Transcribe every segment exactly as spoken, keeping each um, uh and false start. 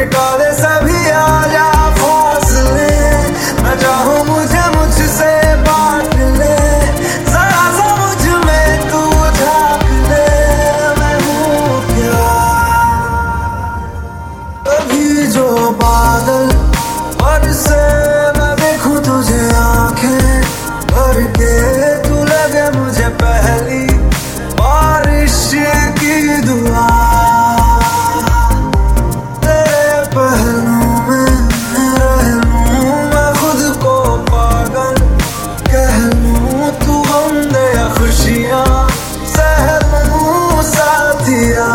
मिटा दे सभी आजा फासले, मैं चाहूँ मुझे मुझसे बांट ले, जरा सा मुझ में तू झाँक ले, मैं हूँ क्या। कभी जो बादल बरसे मैं देखूं तुझे आंखें भर के, तू लगे मुझे पहली बारिश की दुआ। तेरे पहलू में रह लूं मैं खुद को पागल कह लूं, तू गम दे या खुशियाँ सह लूं साथिया।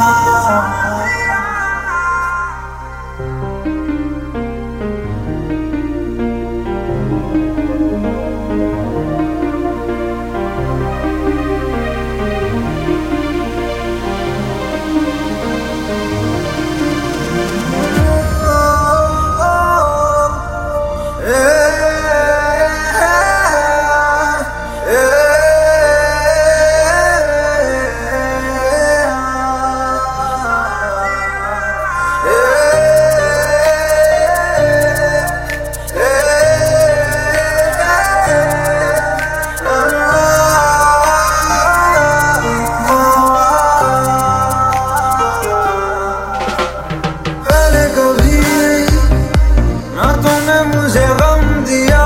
मुझे गम दिया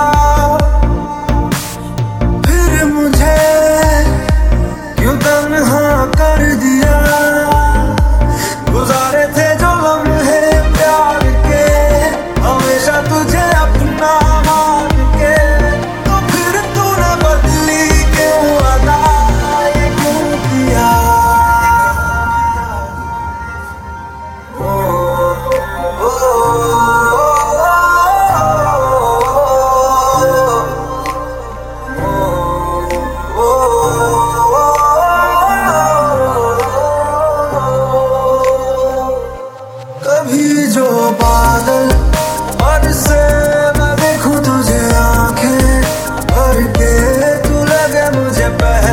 फिर मुझे क्यों तन्हा कर दिया, गुजारे थे जो लम्हे प्यार के हमेशा तुझे अपना मान के, तो फिर तूने बदली क्यों अदा ये क्यों किया। ओ, ओ, ओ, कभी जो बादल बरसे मैं देखूं तुझे आंखें भर के, तू लगे मुझे पहले